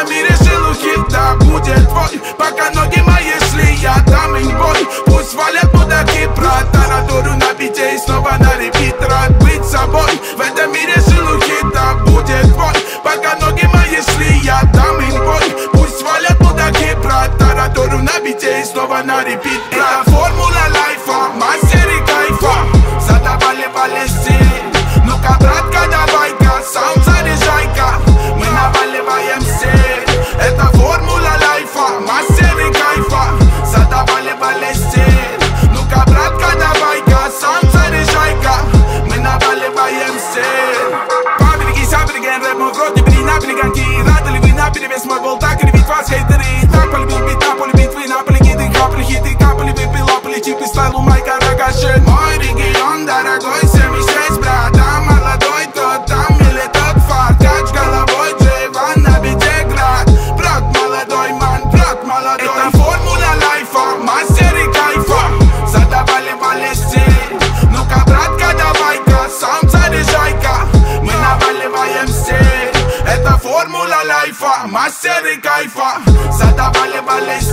этом мире шелухи, да будет твой. Пока ноги мои шли, я дам им бой. Пусть валят мудаки про таратуру на бите и снова на репит. Рад быть собой, в этом мире шелухи, да будет твой. Пока ноги мои шли, я дам им бой. Пусть валят мудаки про таратуру на бите и снова на репит. Это формула лайфа, мастер и кайфа. Задавали полезти. Ну-ка, братка, давай-ка, сам заряжай-ка. Мы наваливаем стиль. Это формула лайфа, мастер и кайфа. Задавали полезти. Ну-ка, братка, давай-ка, сам заряжай-ка. Мы наваливаем стиль. Пабелики, сабелики, рэп мой в рот, не бери на перегонки. Рады ли вы на перевес мой бол, так ревит вас хейтеры. Так полюбил бит, на поле битвы, на поле гиты, капли хиты, капли выпила, полетит и стайл у Майка Рогашин. Мой регион дорогой, 76, брат, там молодой, тот там или тот фарт. Кач головой, Джейван на бите град. Брат молодой, ман, брат молодой. Это формула лайфа, мастер и кайфа. Задавали полезти. Ну-ка, братка, давай-ка, сам заряжай-ка. Мы наваливаем стиль. Это формула лайфа, мастер и кайфа. Задавали полезти.